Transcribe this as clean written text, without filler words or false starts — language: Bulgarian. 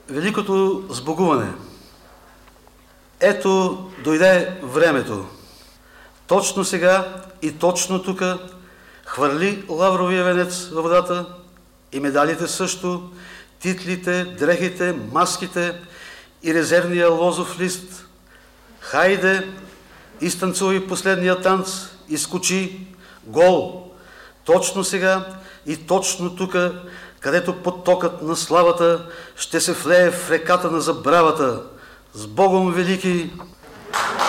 великото сбогуване. Ето дойде времето. Точно сега и точно тук хвърли лавровия венец във водата и медалите също, титлите, дрехите, маските и резервния лозов лист. Хайде, изтанцуй последния танц, изскочи, гол. Точно сега и точно тук, където потокът на славата ще се влее в реката на забравата. С Богом велики!